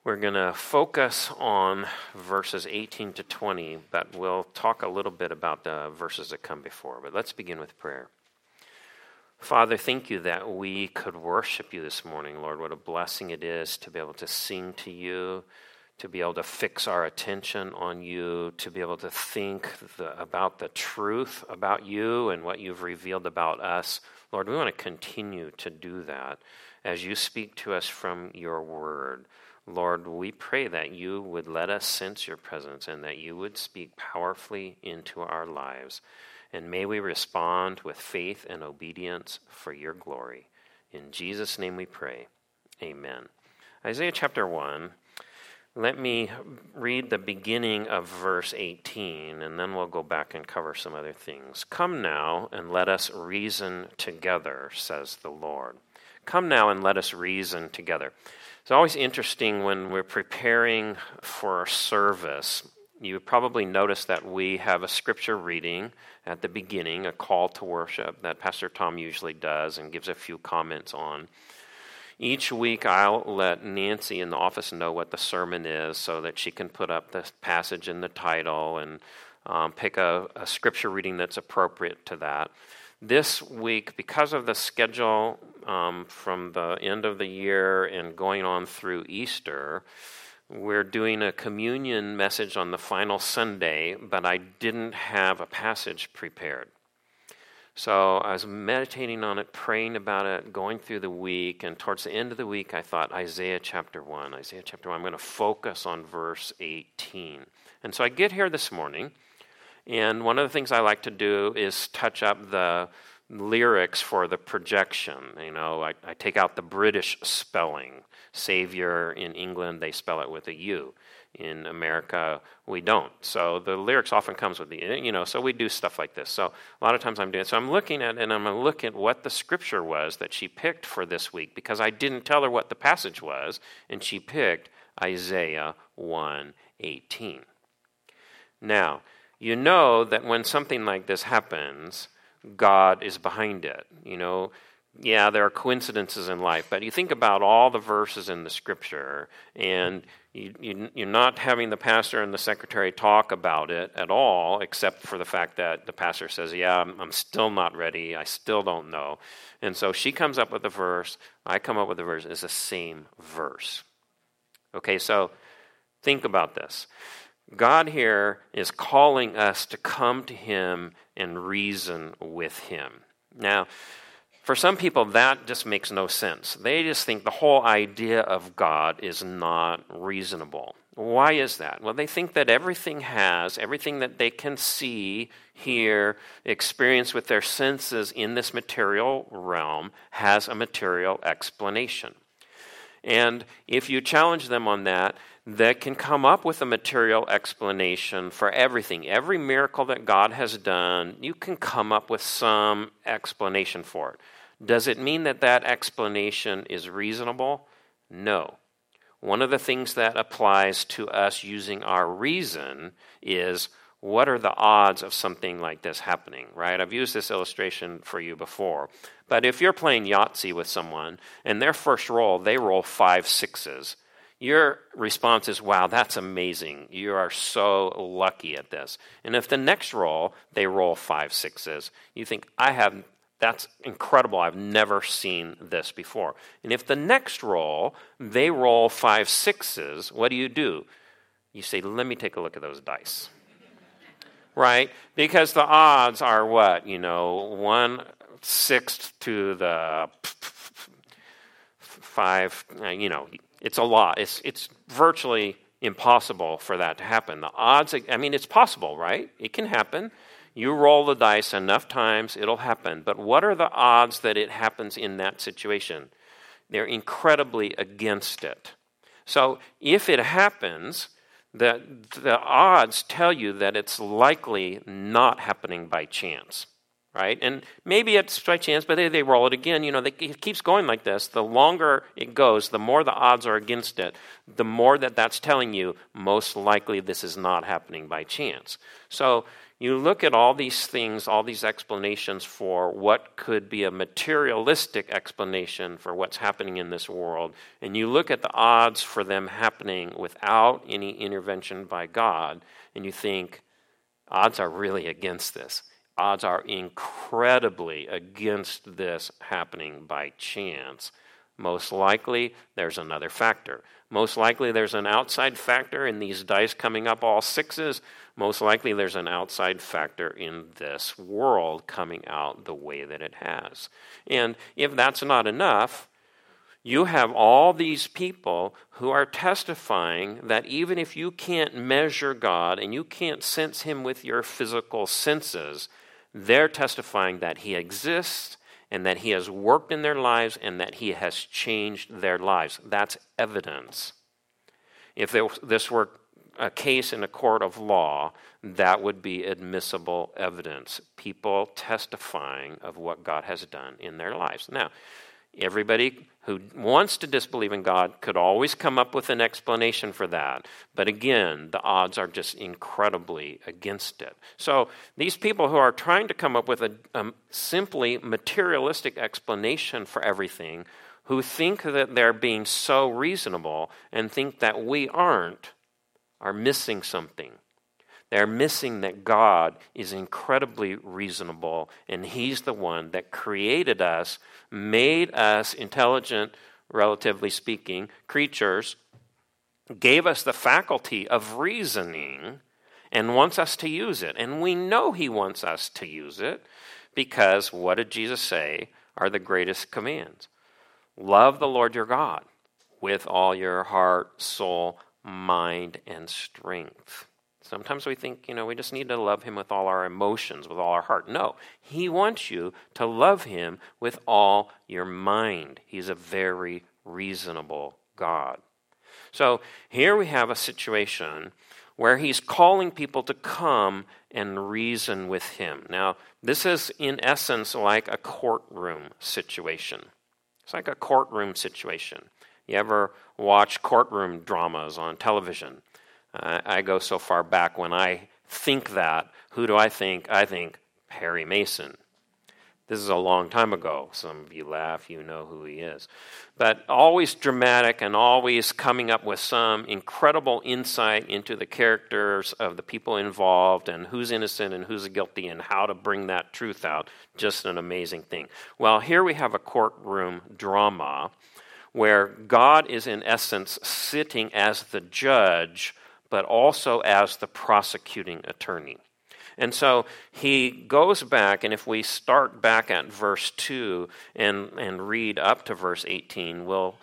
We're going to focus on verses 18 to 20, but we'll talk a little bit about the verses that come before. But let's begin with prayer. Father, thank you that we could worship you this morning, Lord. What a blessing it is to be able to sing to you, to be able to fix our attention on you, to be able to think about the truth about you and what you've revealed about us. Lord, we want to continue to do that as you speak to us from your word. Lord, we pray that you would let us sense your presence and that you would speak powerfully into our lives. And may we respond with faith and obedience for your glory. In Jesus' name we pray. Amen. Isaiah chapter 1. Let me read the beginning of verse 18, and then we'll go back and cover some other things. Come now and let us reason together, says the Lord. Come now and let us reason together. It's always interesting when we're preparing for a service. You probably noticed that we have a scripture reading at the beginning, a call to worship that Pastor Tom usually does and gives a few comments on. Each week I'll let Nancy in the office know what the sermon is so that she can put up the passage in the title and pick a scripture reading that's appropriate to that. This week, because of the schedule from the end of the year and going on through Easter, we're doing a communion message on the final Sunday, but I didn't have a passage prepared. So I was meditating on it, praying about it, going through the week, and towards the end of the week I thought Isaiah chapter 1. I'm going to focus on verse 18. And so I get here this morning, and one of the things I like to do is touch up the lyrics for the projection. I take out the British spelling. Savior in England, they spell it with a U. In America, we don't. So the lyrics often comes with so we do stuff like this. So a lot of times I'm doing it. So I'm looking at, and I'm going to look at what the scripture was that she picked for this week, because I didn't tell her what the passage was, and she picked Isaiah 1:18. Now, you know that when something like this happens, God is behind it. Yeah, there are coincidences in life, but you think about all the verses in the scripture, and you're not having the pastor and the secretary talk about it at all, except for the fact that the pastor says, yeah, I'm still not ready, I still don't know. And so she comes up with a verse, I come up with a verse, it's the same verse. Okay, so think about this. God here is calling us to come to him and reason with him. Now, for some people, that just makes no sense. They just think the whole idea of God is not reasonable. Why is that? Well, they think that everything that they can see, hear, experience with their senses in this material realm has a material explanation. And if you challenge them on that, they can come up with a material explanation for everything. Every miracle that God has done, you can come up with some explanation for it. Does it mean that that explanation is reasonable? No. One of the things that applies to us using our reason is, what are the odds of something like this happening, right? I've used this illustration for you before. But if you're playing Yahtzee with someone and their first roll, they roll 5 6s, your response is, wow, that's amazing. You are so lucky at this. And if the next roll, they roll 5 6s, you think, that's incredible. I've never seen this before. And if the next roll, they roll 5 6s, what do? You say, let me take a look at those dice. Right? Because the odds are what? 1/6 to the 5, it's a lot. It's virtually impossible for that to happen. The odds, it's possible, right? It can happen. You roll the dice enough times, it'll happen. But what are the odds that it happens in that situation? They're incredibly against it. So if it happens, the odds tell you that it's likely not happening by chance, right? And maybe it's by chance, but they roll it again. It keeps going like this. The longer it goes, the more the odds are against it, the more that's telling you most likely this is not happening by chance. So You look at all these things, all these explanations for what could be a materialistic explanation for what's happening in this world, and you look at the odds for them happening without any intervention by God, and you think, odds are really against this. Odds are incredibly against this happening by chance. Most likely, there's another factor. Most likely, there's an outside factor in these dice coming up all sixes. Most likely, there's an outside factor in this world coming out the way that it has. And if that's not enough, you have all these people who are testifying that even if you can't measure God and you can't sense him with your physical senses, they're testifying that he exists and that he has worked in their lives and that he has changed their lives. That's evidence. If this were a case in a court of law, that would be admissible evidence. People testifying of what God has done in their lives. Now, everybody who wants to disbelieve in God could always come up with an explanation for that. But again, the odds are just incredibly against it. So these people who are trying to come up with a simply materialistic explanation for everything, who think that they're being so reasonable and think that we aren't, are missing something. They're missing that God is incredibly reasonable, and he's the one that created us, made us intelligent, relatively speaking, creatures, gave us the faculty of reasoning, and wants us to use it. And we know he wants us to use it because what did Jesus say are the greatest commands? Love the Lord your God with all your heart, soul, mind, and strength. Sometimes we think, we just need to love him with all our emotions, with all our heart. No, he wants you to love him with all your mind. He's a very reasonable God. So here we have a situation where he's calling people to come and reason with him. Now, this is in essence like a courtroom situation. It's like a courtroom situation. You ever watch courtroom dramas on television? I go so far back when I think that. Who do I think? I think Perry Mason. This is a long time ago. Some of you laugh, you know who he is. But always dramatic and always coming up with some incredible insight into the characters of the people involved and who's innocent and who's guilty and how to bring that truth out. Just an amazing thing. Well, here we have a courtroom drama where God is in essence sitting as the judge but also as the prosecuting attorney. And so he goes back, and if we start back at verse 2 and read up to verse 18, we will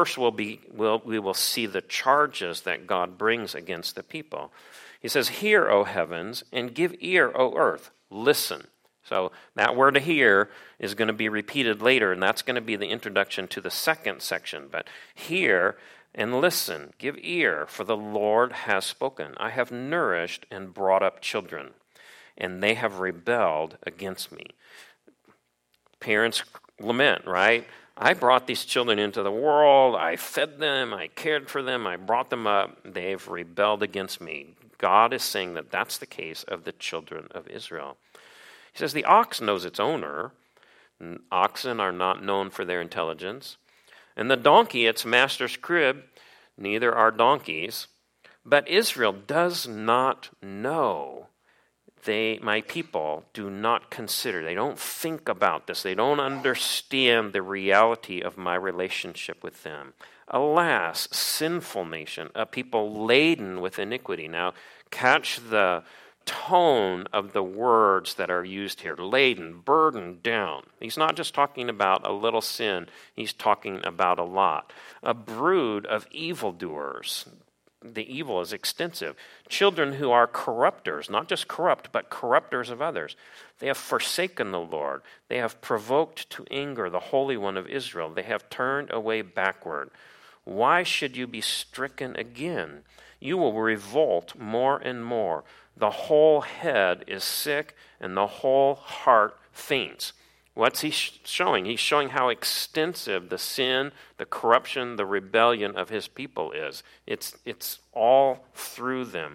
see the charges that God brings against the people. He says, "Hear, O heavens, and give ear, O earth. Listen." So that word "hear" is going to be repeated later, and that's going to be the introduction to the second section. But hear and listen, give ear, for the Lord has spoken. I have nourished and brought up children, and they have rebelled against me. Parents lament, right? I brought these children into the world. I fed them. I cared for them. I brought them up. They've rebelled against me. God is saying that that's the case of the children of Israel. He says the ox knows its owner. Oxen are not known for their intelligence. And the donkey, its master's crib, neither are donkeys. But Israel does not know. My people do not consider. They don't think about this. They don't understand the reality of my relationship with them. Alas, sinful nation, a people laden with iniquity. Now, catch the tone of the words that are used here. Laden, burdened down. He's not just talking about a little sin. He's talking about a lot. A brood of evildoers. The evil is extensive. Children who are corrupters, not just corrupt, but corrupters of others. They have forsaken the Lord. They have provoked to anger the Holy One of Israel. They have turned away backward. Why should you be stricken again? You will revolt more and more. The whole head is sick, and the whole heart faints. What's he showing? He's showing how extensive the sin, the corruption, the rebellion of his people is. It's all through them.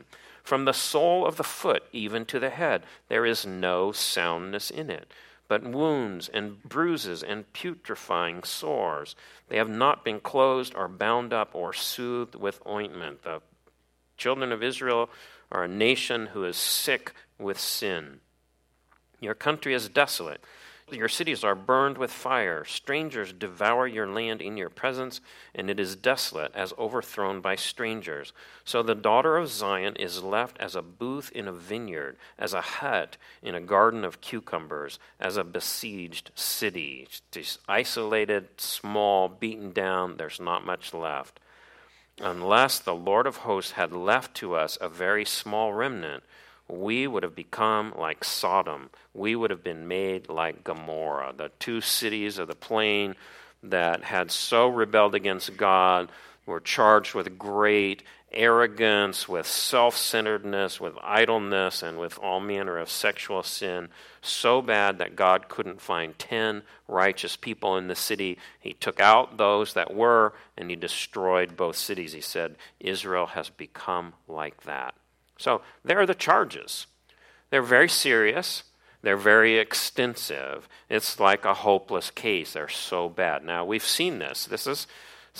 From the sole of the foot even to the head, there is no soundness in it, but wounds and bruises and putrefying sores. They have not been closed or bound up or soothed with ointment. The children of Israel are a nation who is sick with sin. Your country is desolate. Your cities are burned with fire. Strangers devour your land in your presence, and it is desolate as overthrown by strangers. So the daughter of Zion is left as a booth in a vineyard, as a hut in a garden of cucumbers, as a besieged city. Just isolated, small, beaten down, there's not much left. Unless the Lord of hosts had left to us a very small remnant, we would have become like Sodom. We would have been made like Gomorrah, the two cities of the plain that had so rebelled against God, were charged with great arrogance, with self-centeredness, with idleness, and with all manner of sexual sin, so bad that God couldn't find 10 righteous people in the city. He took out those that were, and he destroyed both cities. He said, Israel has become like that. So there are the charges. They're very serious. They're very extensive. It's like a hopeless case. They're so bad. Now, we've seen this. This is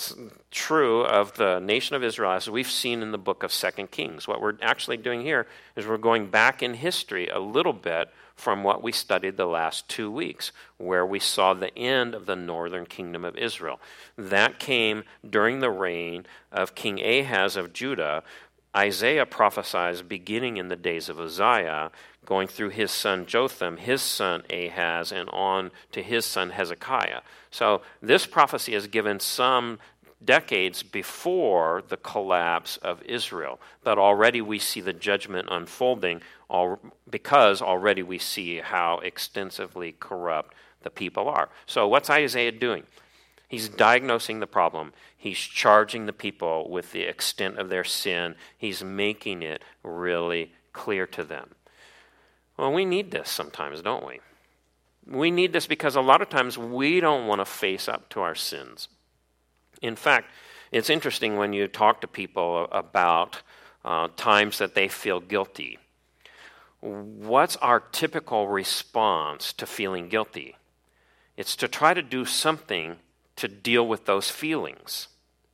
true of the nation of Israel, as we've seen in the book of 2 Kings. What we're actually doing here is we're going back in history a little bit from what we studied the last 2 weeks, where we saw the end of the northern kingdom of Israel. That came during the reign of King Ahaz of Judah. Isaiah prophesies beginning in the days of Uzziah, going through his son Jotham, his son Ahaz, and on to his son Hezekiah. So this prophecy is given some decades before the collapse of Israel. But already we see the judgment unfolding because already we see how extensively corrupt the people are. So what's Isaiah doing? He's diagnosing the problem. He's charging the people with the extent of their sin. He's making it really clear to them. Well, we need this sometimes, don't we? We need this because a lot of times we don't want to face up to our sins. In fact, it's interesting when you talk to people about times that they feel guilty. What's our typical response to feeling guilty? It's to try to do something to deal with those feelings.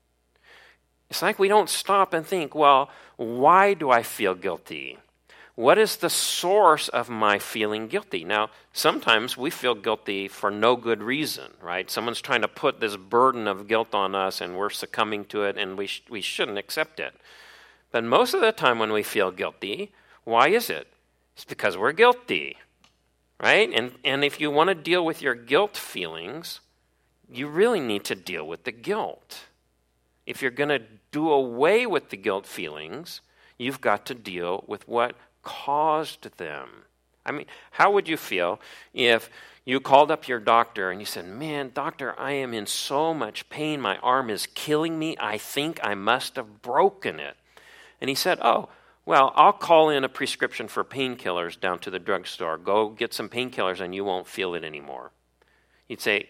It's like we don't stop and think, well, why do I feel guilty? What is the source of my feeling guilty? Now, sometimes we feel guilty for no good reason, right? Someone's trying to put this burden of guilt on us and we're succumbing to it and we shouldn't accept it. But most of the time when we feel guilty, why is it? It's because we're guilty, right? And if you want to deal with your guilt feelings, you really need to deal with the guilt. If you're going to do away with the guilt feelings, you've got to deal with what caused them. I mean, how would you feel if you called up your doctor and you said, man, doctor, I am in so much pain. My arm is killing me. I think I must have broken it. And he said, oh, well, I'll call in a prescription for painkillers down to the drugstore. Go get some painkillers and you won't feel it anymore. You'd say,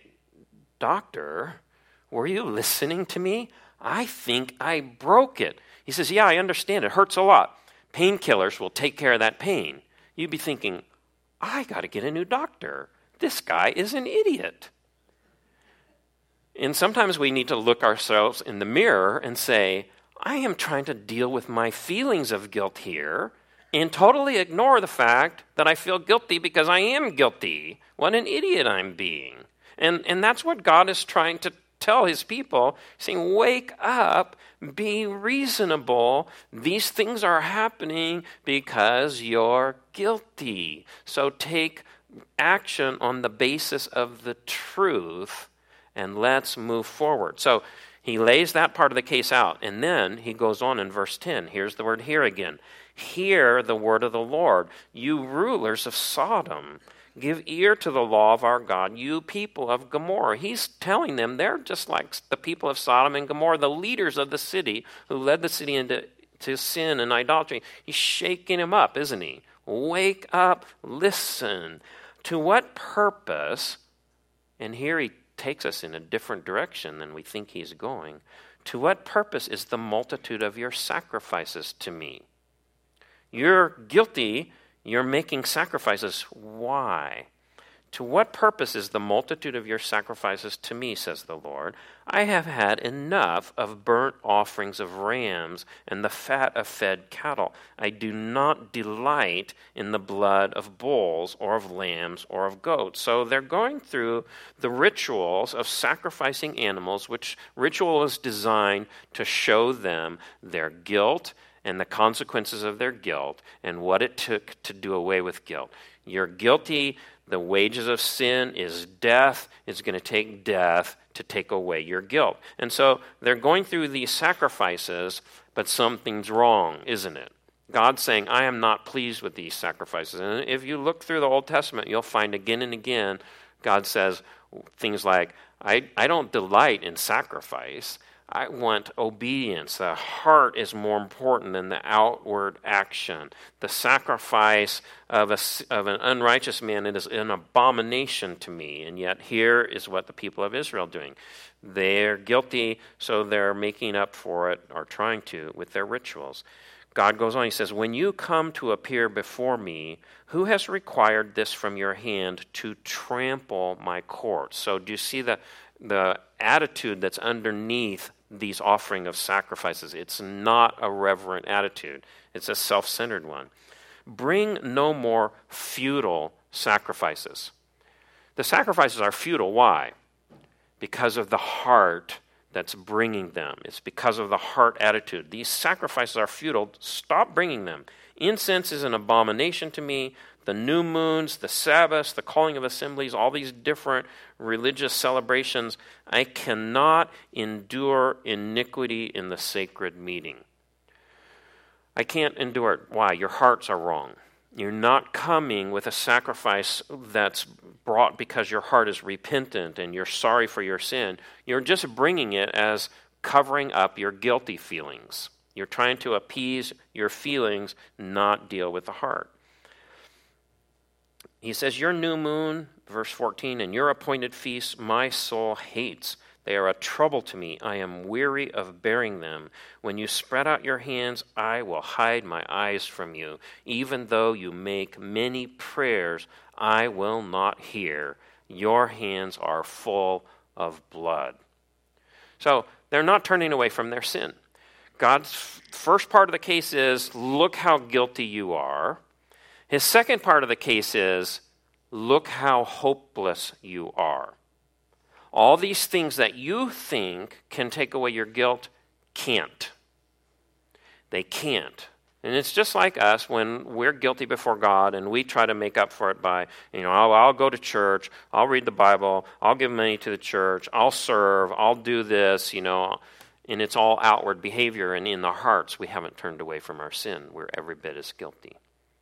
doctor, were you listening to me? I think I broke it. He says, yeah, I understand. It hurts a lot. Painkillers will take care of that pain. You'd be thinking, I got to get a new doctor. This guy is an idiot. And sometimes we need to look ourselves in the mirror and say, I am trying to deal with my feelings of guilt here and totally ignore the fact that I feel guilty because I am guilty. What an idiot I'm being. And that's what God is trying to tell his people, saying, wake up, be reasonable. These things are happening because you're guilty. So take action on the basis of the truth and let's move forward. So he lays that part of the case out, and then he goes on in verse 10. Here's the word "hear" again. Hear the word of the Lord, you rulers of Sodom. Give ear to the law of our God, you people of Gomorrah. He's telling them they're just like the people of Sodom and Gomorrah, the leaders of the city who led the city into sin and idolatry. He's shaking them up, isn't he? Wake up, listen. To what purpose, and here he takes us in a different direction than we think he's going. To what purpose is the multitude of your sacrifices to me? You're guilty. You're making sacrifices. Why? To what purpose is the multitude of your sacrifices to me, says the Lord? I have had enough of burnt offerings of rams and the fat of fed cattle. I do not delight in the blood of bulls or of lambs or of goats. So they're going through the rituals of sacrificing animals, which ritual is designed to show them their guilt and the consequences of their guilt and what it took to do away with guilt. You're guilty. The wages of sin is death. It's going to take death to take away your guilt. And so they're going through these sacrifices, but something's wrong, isn't it? God's saying, I am not pleased with these sacrifices. And if you look through the Old Testament, you'll find again and again, God says things like, I don't delight in sacrifice. I want obedience. The heart is more important than the outward action. The sacrifice of an unrighteous man, it is an abomination to me. And yet here is what the people of Israel are doing. They're guilty, so they're making up for it, or trying to, with their rituals. God goes on, he says, when you come to appear before me, who has required this from your hand to trample my courts? So do you see the attitude that's underneath these offering of sacrifices? It's not a reverent attitude. It's a self-centered one. Bring no more futile sacrifices. The sacrifices are futile. Why? Because of the heart that's bringing them. It's because of the heart attitude. These sacrifices are futile. Stop bringing them. Incense is an abomination to me. The new moons, the Sabbaths, the calling of assemblies, all these different religious celebrations, I cannot endure iniquity in the sacred meeting. I can't endure it. Why? Your hearts are wrong. You're not coming with a sacrifice that's brought because your heart is repentant and you're sorry for your sin. You're just bringing it as covering up your guilty feelings. You're trying to appease your feelings, not deal with the heart. He says, your new moon, verse 14, and your appointed feasts, my soul hates. They are a trouble to me. I am weary of bearing them. When you spread out your hands, I will hide my eyes from you. Even though you make many prayers, I will not hear. Your hands are full of blood. So they're not turning away from their sin. God's first part of the case is, look how guilty you are. His second part of the case is, look how hopeless you are. All these things that you think can take away your guilt can't. They can't. And it's just like us when we're guilty before God and we try to make up for it by, I'll go to church, I'll read the Bible, I'll give money to the church, I'll serve, I'll do this, and it's all outward behavior. And in the hearts, we haven't turned away from our sin. We're every bit as guilty.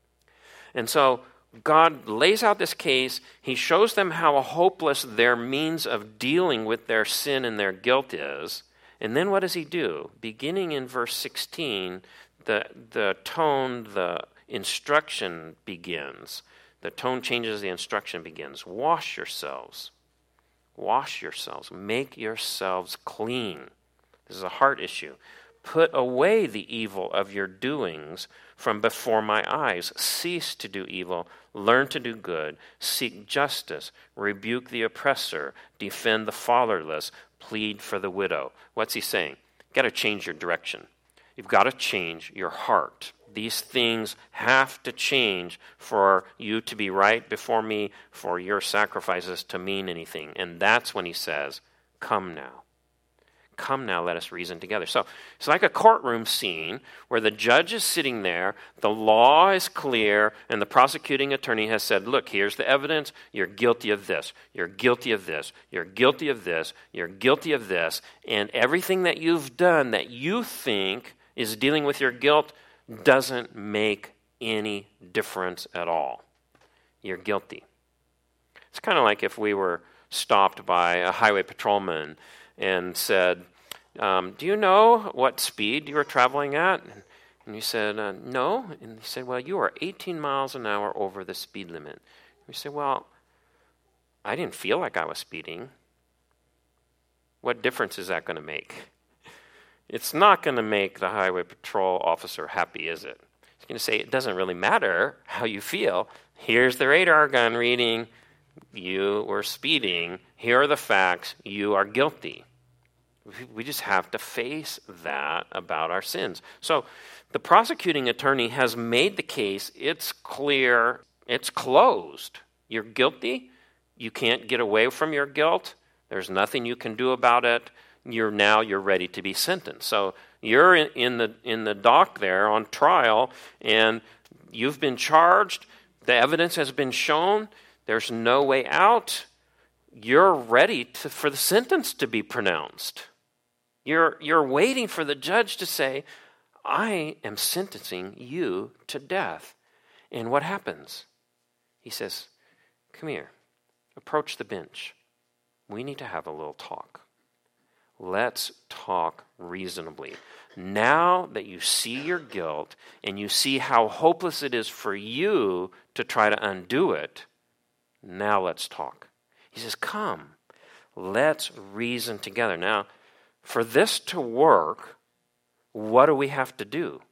And so God lays out this case. He shows them how hopeless their means of dealing with their sin and their guilt is. And then what does he do? Beginning in verse 16, the tone, the instruction begins. The tone changes, the instruction begins. Wash yourselves. Wash yourselves. Make yourselves clean. This is a heart issue. Put away the evil of your doings from before my eyes. Cease to do evil. Learn to do good. Seek justice. Rebuke the oppressor. Defend the fatherless. Plead for the widow. What's he saying? You've got to change your direction. You've got to change your heart. These things have to change for you to be right before me, for your sacrifices to mean anything. And that's when he says, come now. Come now, let us reason together. So it's like a courtroom scene where the judge is sitting there, the law is clear, and the prosecuting attorney has said, look, here's the evidence, you're guilty of this, you're guilty of this, you're guilty of this, you're guilty of this, and everything that you've done that you think is dealing with your guilt doesn't make any difference at all. You're guilty. It's kind of like if we were stopped by a highway patrolman and said, do you know what speed you were traveling at? And you said, no. And he said, well, you are 18 miles an hour over the speed limit. And you said, well, I didn't feel like I was speeding. What difference is that going to make? It's not going to make the highway patrol officer happy, is it? He's You say, it doesn't really matter how you feel. Here's the radar gun reading. You were speeding. Here are the facts. You are guilty. We just have to face that about our sins. So the prosecuting attorney has made the case. It's clear. It's closed. You're guilty. You can't get away from your guilt. There's nothing you can do about it. You're ready to be sentenced. So you're in the dock there on trial, and you've been charged. The evidence has been shown. There's no way out. You're ready for the sentence to be pronounced. You're waiting for the judge to say, I am sentencing you to death. And what happens? He says, come here, approach the bench. We need to have a little talk. Let's talk reasonably. Now that you see your guilt and you see how hopeless it is for you to try to undo it, now let's talk. He says, come, let's reason together. Now, for this to work, what do we have to do?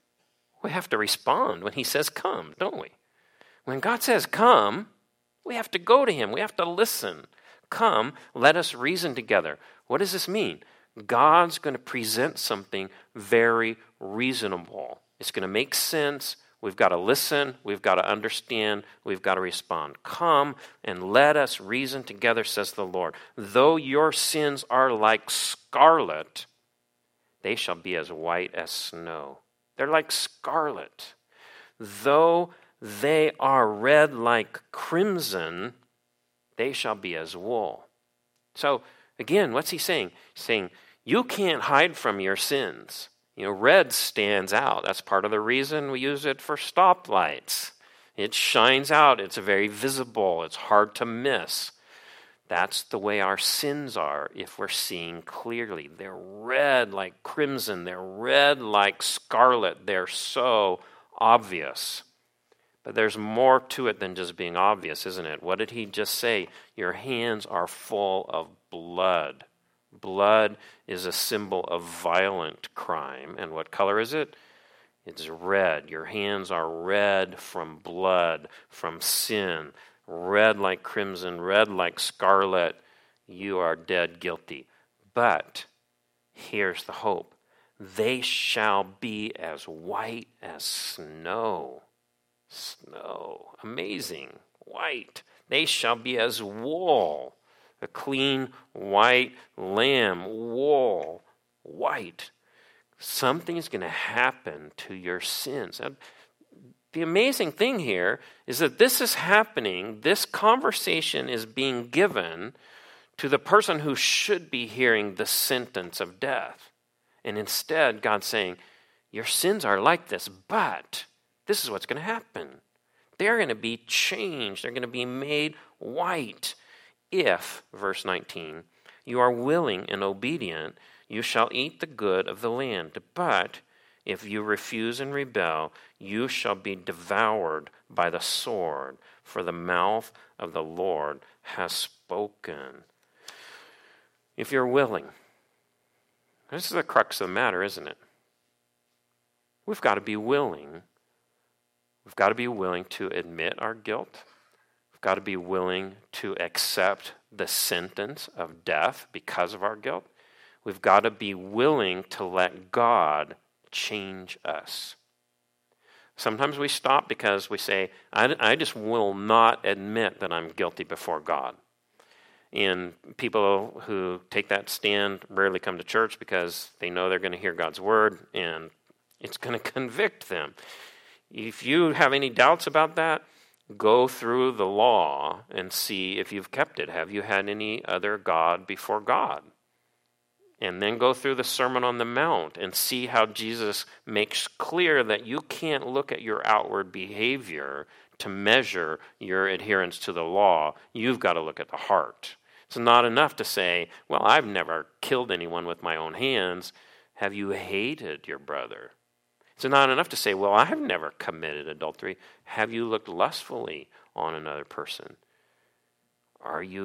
We have to respond when he says come, don't we? When God says come, we have to go to him. We have to listen. Come, let us reason together. What does this mean? God's going to present something very reasonable. It's going to make sense. We've got to listen. We've got to understand. We've got to respond. Come and let us reason together, says the Lord. Though your sins are like scarlet, they shall be as white as snow. They're like scarlet. Though they are red like crimson, they shall be as wool. So, again, what's he saying? He's saying, you can't hide from your sins. Red stands out. That's part of the reason we use it for stoplights. It shines out. It's very visible. It's hard to miss. That's the way our sins are if we're seeing clearly. They're red like crimson. They're red like scarlet. They're so obvious. But there's more to it than just being obvious, isn't it? What did he just say? Your hands are full of blood. Blood is a symbol of violent crime. And what color is it? It's red. Your hands are red from blood, from sin. Red like crimson, red like scarlet. You are dead guilty. But here's the hope. They shall be as white as snow. Snow. Amazing. White. They shall be as wool. A clean white lamb. Wool. White. Something is going to happen to your sins. Now, the amazing thing here is that this is happening. This conversation is being given to the person who should be hearing the sentence of death. And instead, God's saying, your sins are like this, but this is what's going to happen. They're going to be changed. They're going to be made white. If, verse 19, you are willing and obedient, you shall eat the good of the land. But if you refuse and rebel, you shall be devoured by the sword, for the mouth of the Lord has spoken. If you're willing, this is the crux of the matter, isn't it? We've got to be willing. We've got to be willing to admit our guilt. We've got to be willing to accept the sentence of death because of our guilt. We've got to be willing to let God change us. Sometimes we stop because we say, I just will not admit that I'm guilty before God. And people who take that stand rarely come to church because they know they're going to hear God's word and it's going to convict them. If you have any doubts about that, go through the law and see if you've kept it. Have you had any other God before God? And then go through the Sermon on the Mount and see how Jesus makes clear that you can't look at your outward behavior to measure your adherence to the law. You've got to look at the heart. It's not enough to say, well, I've never killed anyone with my own hands. Have you hated your brother? It's not enough to say, well, I've never committed adultery. Have you looked lustfully on another person? Are you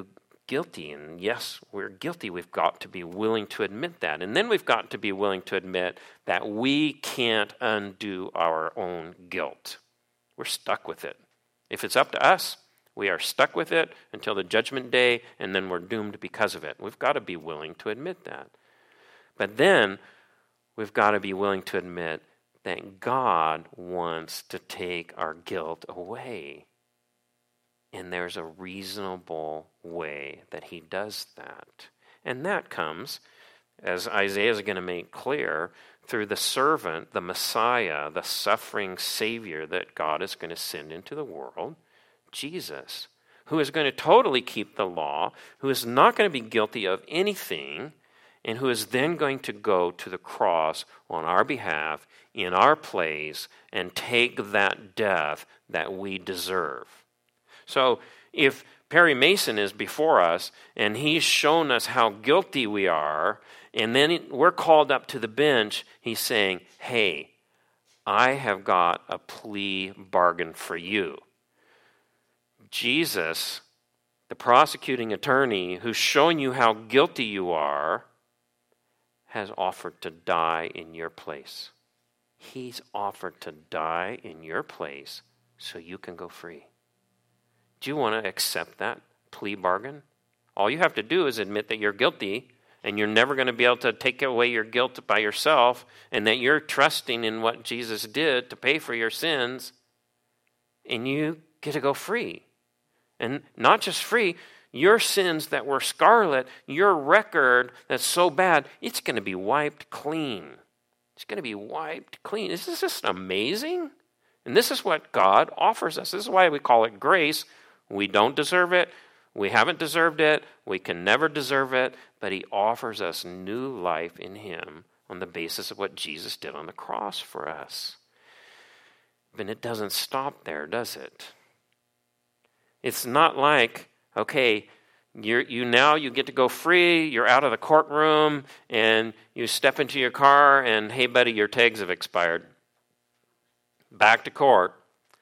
guilty. And yes, we're guilty. We've got to be willing to admit that. And then we've got to be willing to admit that we can't undo our own guilt. We're stuck with it. If it's up to us, we are stuck with it until the judgment day, and then we're doomed because of it. We've got to be willing to admit that. But then we've got to be willing to admit that God wants to take our guilt away. And there's a reasonable way that he does that. And that comes, as Isaiah is going to make clear, through the servant, the Messiah, the suffering Savior that God is going to send into the world, Jesus, who is going to totally keep the law, who is not going to be guilty of anything, and who is then going to go to the cross on our behalf, in our place, and take that death that we deserve. So if Perry Mason is before us, and he's shown us how guilty we are, and then we're called up to the bench, he's saying, hey, I have got a plea bargain for you. Jesus, the prosecuting attorney who's showing you how guilty you are, has offered to die in your place. He's offered to die in your place so you can go free. Do you want to accept that plea bargain? All you have to do is admit that you're guilty, and you're never going to be able to take away your guilt by yourself, and that you're trusting in what Jesus did to pay for your sins, and you get to go free. And not just free, your sins that were scarlet, your record that's so bad, it's going to be wiped clean. It's going to be wiped clean. This is just amazing. And this is what God offers us. This is why we call it grace. We don't deserve it. We haven't deserved it. We can never deserve it. But he offers us new life in him on the basis of what Jesus did on the cross for us. But it doesn't stop there, does it? It's not like, okay, you get to go free, you're out of the courtroom, and you step into your car, and hey, buddy, your tags have expired. Back to court.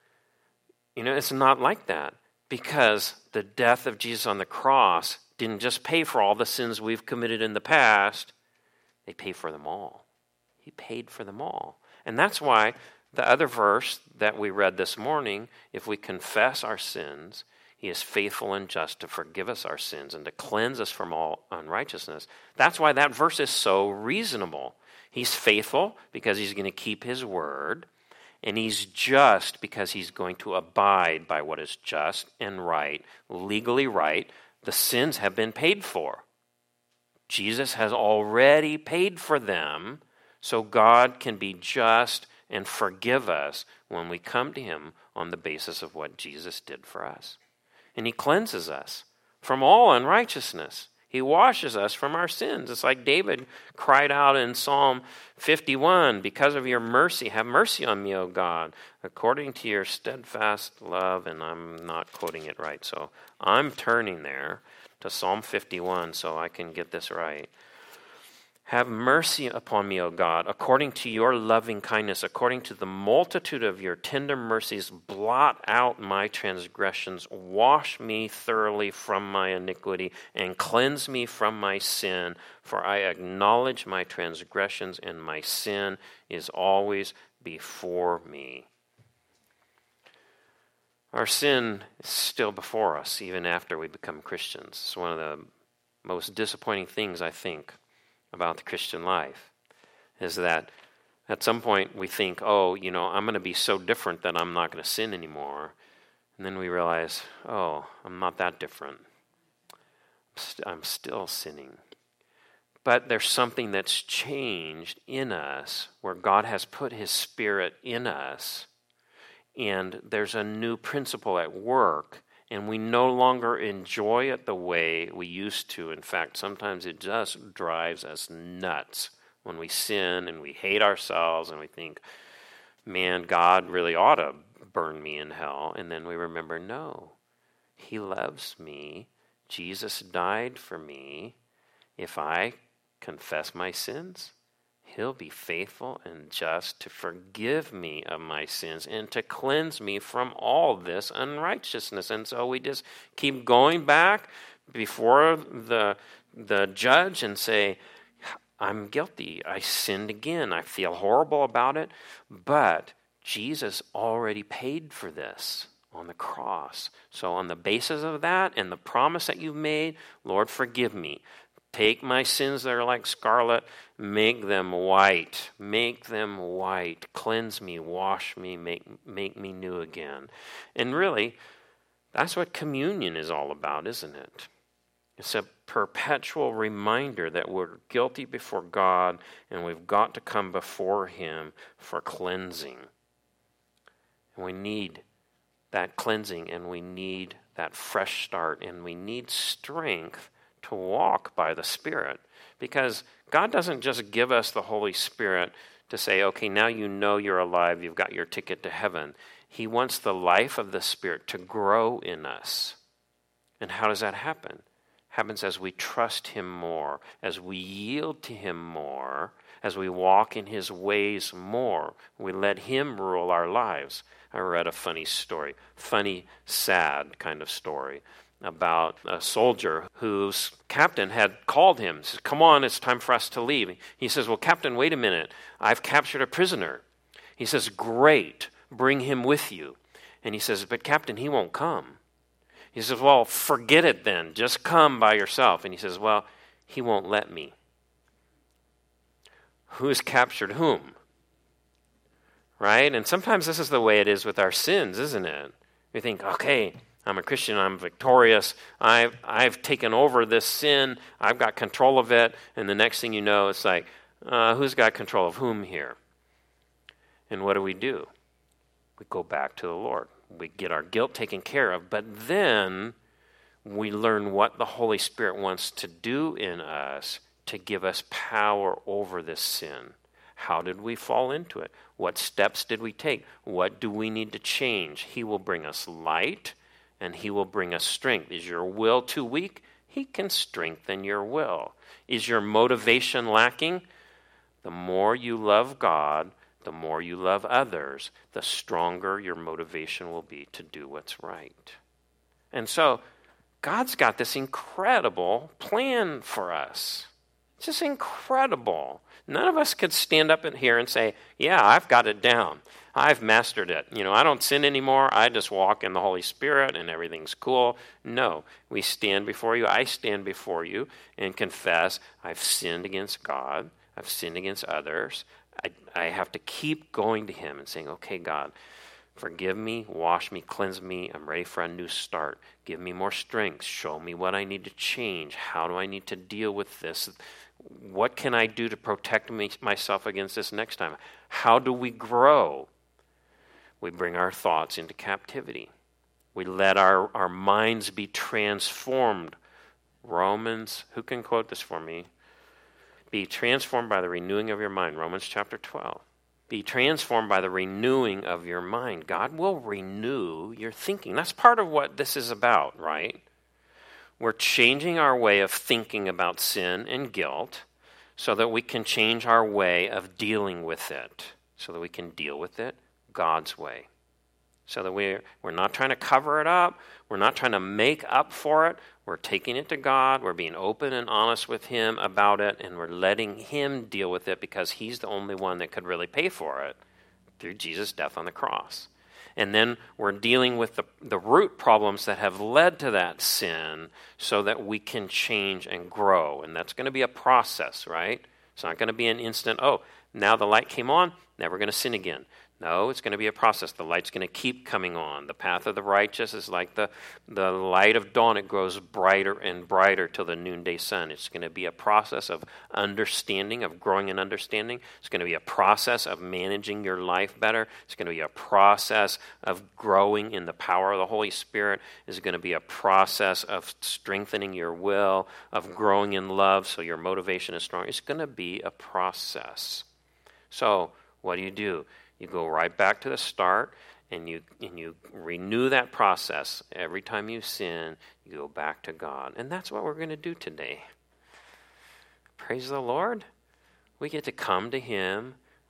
It's not like that, because the death of Jesus on the cross didn't just pay for all the sins we've committed in the past. They paid for them all. He paid for them all. And that's why the other verse that we read this morning, if we confess our sins, he is faithful and just to forgive us our sins and to cleanse us from all unrighteousness. That's why that verse is so reasonable. He's faithful because he's going to keep his word, and he's just because he's going to abide by what is just and right, legally right. The sins have been paid for. Jesus has already paid for them, so God can be just and forgive us when we come to him on the basis of what Jesus did for us. And he cleanses us from all unrighteousness. He washes us from our sins. It's like David cried out in Psalm 51, because of your mercy, have mercy on me, O God, according to your steadfast love. And I'm not quoting it right, so I'm turning there to Psalm 51 so I can get this right. Have mercy upon me, O God, according to your loving kindness, according to the multitude of your tender mercies, blot out my transgressions, wash me thoroughly from my iniquity, and cleanse me from my sin, for I acknowledge my transgressions, and my sin is always before me. Our sin is still before us, even after we become Christians. It's one of the most disappointing things, I think, about the Christian life, is that at some point we think, I'm going to be so different that I'm not going to sin anymore. And then we realize, I'm not that different. I'm still sinning. But there's something that's changed in us where God has put his Spirit in us, and there's a new principle at work. And we no longer enjoy it the way we used to. In fact, sometimes it just drives us nuts when we sin and we hate ourselves and we think, man, God really ought to burn me in hell. And then we remember, no, he loves me. Jesus died for me. If I confess my sins, he'll be faithful and just to forgive me of my sins and to cleanse me from all this unrighteousness. And so we just keep going back before the judge and say, I'm guilty. I sinned again. I feel horrible about it. But Jesus already paid for this on the cross. So on the basis of that and the promise that you've made, Lord, forgive me. Take my sins that are like scarlet, make them white. Make them white. Cleanse me, wash me, make me new again. And really, that's what communion is all about, isn't it? It's a perpetual reminder that we're guilty before God and we've got to come before Him for cleansing. And we need that cleansing and we need that fresh start and we need strength to walk by the Spirit. Because God doesn't just give us the Holy Spirit to say, okay, now you know you're alive, you've got your ticket to heaven. He wants the life of the Spirit to grow in us. And how does that happen? Happens as we trust Him more, as we yield to Him more, as we walk in His ways more. We let Him rule our lives. I read a funny story, funny, sad kind of story, about a soldier whose captain had called him. He says, come on, it's time for us to leave. He says, well, Captain, wait a minute. I've captured a prisoner. He says, great, bring him with you. And he says, but Captain, he won't come. He says, well, forget it then. Just come by yourself. And he says, well, he won't let me. Who's captured whom? Right? And sometimes this is the way it is with our sins, isn't it? We think, okay, I'm a Christian, I'm victorious, I've taken over this sin, I've got control of it, and the next thing you know, it's like, who's got control of whom here? And what do? We go back to the Lord. We get our guilt taken care of, but then we learn what the Holy Spirit wants to do in us to give us power over this sin. How did we fall into it? What steps did we take? What do we need to change? He will bring us light, and He will bring us strength. Is your will too weak? He can strengthen your will. Is your motivation lacking? The more you love God, the more you love others, the stronger your motivation will be to do what's right. And so, God's got this incredible plan for us. It's just incredible. None of us could stand up in here and say, yeah, I've got it down. I've mastered it. I don't sin anymore. I just walk in the Holy Spirit and everything's cool. No, we stand before you. I stand before you and confess I've sinned against God. I've sinned against others. I have to keep going to Him and saying, okay, God, forgive me, wash me, cleanse me. I'm ready for a new start. Give me more strength. Show me what I need to change. How do I need to deal with this? What can I do to protect myself against this next time? How do we grow? We bring our thoughts into captivity. We let our minds be transformed. Romans, who can quote this for me? Be transformed by the renewing of your mind. Romans chapter 12. Be transformed by the renewing of your mind. God will renew your thinking. That's part of what this is about, right? We're changing our way of thinking about sin and guilt so that we can change our way of dealing with it, so that we can deal with it God's way. So that we're not trying to cover it up. We're not trying to make up for it. We're taking it to God. We're being open and honest with Him about it, and we're letting Him deal with it because He's the only one that could really pay for it through Jesus' death on the cross. And then we're dealing with the root problems that have led to that sin so that we can change and grow. And that's going to be a process, right? It's not going to be an instant, oh, now the light came on, never going to sin again. No, it's going to be a process. The light's going to keep coming on. The path of the righteous is like the light of dawn. It grows brighter and brighter till the noonday sun. It's going to be a process of understanding, of growing in understanding. It's going to be a process of managing your life better. It's going to be a process of growing in the power of the Holy Spirit. It's going to be a process of strengthening your will, of growing in love so your motivation is strong. It's going to be a process. So what do? You go right back to the start, and you renew that process. Every time you sin, you go back to God. And that's what we're going to do today. Praise the Lord. We get to come to Him.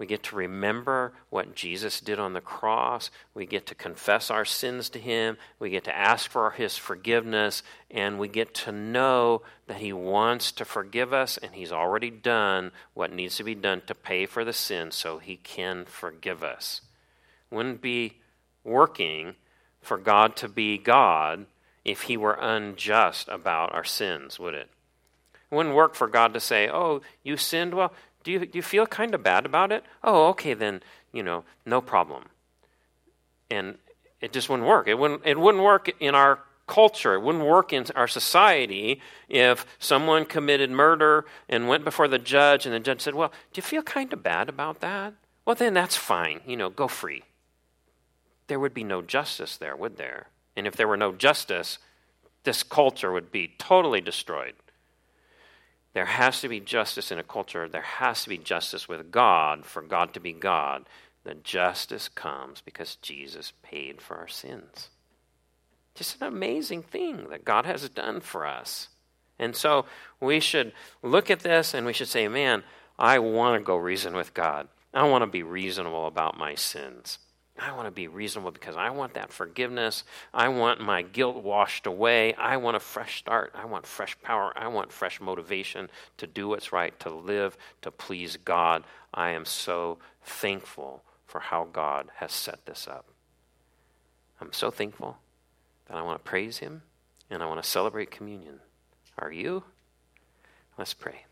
We get to remember what Jesus did on the cross. We get to confess our sins to him. We get to ask for his forgiveness. And we get to know that he wants to forgive us, and he's already done what needs to be done to pay for the sin so he can forgive us. Wouldn't be working for God to be God if he were unjust about our sins, would it? It wouldn't work for God to say, oh, you sinned? Well, do you feel kind of bad about it? Oh, okay, then, no problem. And it just wouldn't work. It wouldn't work in our culture. It wouldn't work in our society if someone committed murder and went before the judge, and the judge said, well, do you feel kind of bad about that? Well, then that's fine. Go free. There would be no justice there, would there? And if there were no justice, this culture would be totally destroyed. There has to be justice in a culture. There has to be justice with God for God to be God. The justice comes because Jesus paid for our sins. Just an amazing thing that God has done for us. And so we should look at this and we should say, man, I want to go reason with God. I want to be reasonable about my sins. I want to be reasonable because I want that forgiveness. I want my guilt washed away. I want a fresh start. I want fresh power. I want fresh motivation to do what's right, to live, to please God. I am so thankful for how God has set this up. I'm so thankful that I want to praise him and I want to celebrate communion. Are you? Let's pray.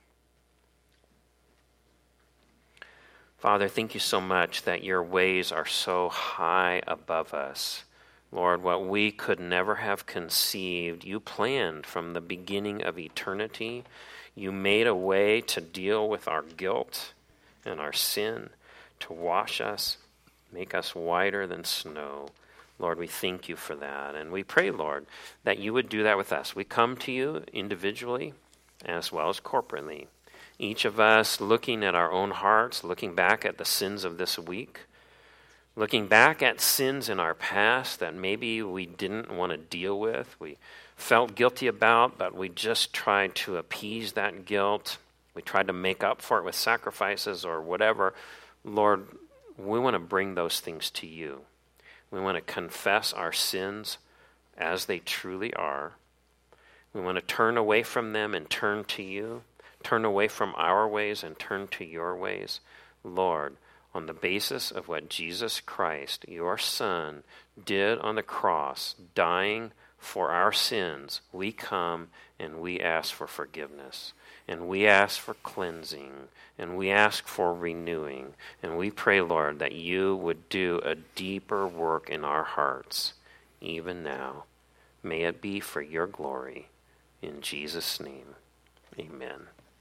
Father, thank you so much that your ways are so high above us. Lord, what we could never have conceived, you planned from the beginning of eternity. You made a way to deal with our guilt and our sin, to wash us, make us whiter than snow. Lord, we thank you for that. And we pray, Lord, that you would do that with us. We come to you individually as well as corporately. Each of us looking at our own hearts, looking back at the sins of this week, looking back at sins in our past that maybe we didn't want to deal with, we felt guilty about, but we just tried to appease that guilt. We tried to make up for it with sacrifices or whatever. Lord, we want to bring those things to you. We want to confess our sins as they truly are. We want to turn away from them and turn to you. Turn away from our ways and turn to your ways. Lord, on the basis of what Jesus Christ, your Son, did on the cross, dying for our sins, we come and we ask for forgiveness. And we ask for cleansing. And we ask for renewing. And we pray, Lord, that you would do a deeper work in our hearts, even now. May it be for your glory. In Jesus' name, amen.